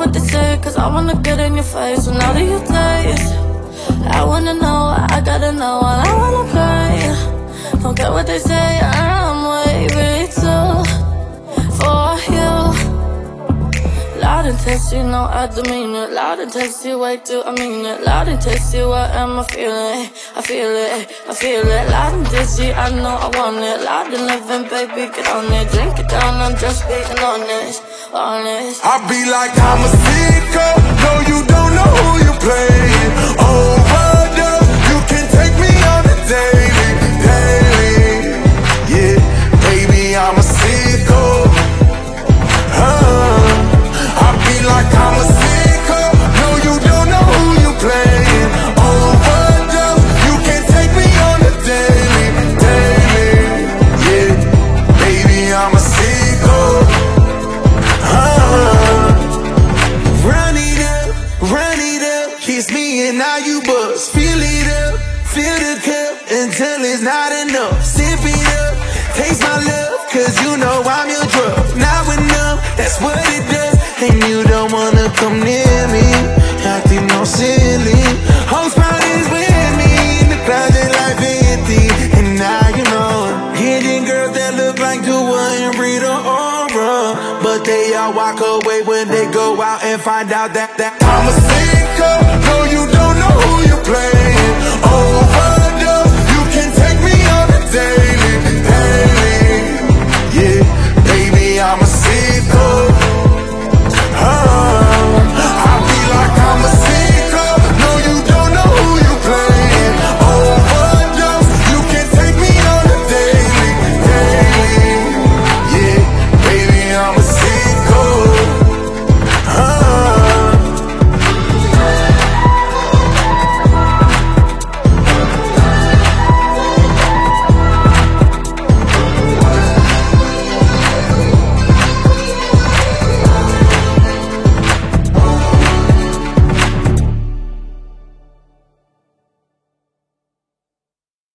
what they say, cause I wanna get in your face. So now that you taste, I wanna know, I gotta know, and I wanna play. Don't care what they say, I'm way too for you. Loud and tasty, no, I demean it. Loud and tasty, way too, I mean it. Loud and tasty, what am I feeling? I feel it, I feel it. Loud and tasty, I know I want it. Loud and living, baby, get on it. Drink it down, I'm just being honest, honest. I be like, I'm a sicko. No, you don't know who you playing. Overdose, you can take me on a daily, daily. Yeah, baby, I'm a sicko. I be like, I'm a sicko. No, you don't know who you playing. Overdose, you can take me on a daily, daily. Yeah, baby, I'm a sicko. Run it up, kiss me and now you buzz. Fill it up, fill the cup until it's not enough. Sip it up, taste my love, cause you know I'm your drug. Now enough, that's what it does. And you don't wanna come near me, acting all silly. Whole spot is with me, in the closet life empty. And now you know, hitting girls that look like Dua and Rita Ora, but they all walk away when they go out and find out that I'm a sicko. No, you don't know who you playing. Overdose, you can take me on a date.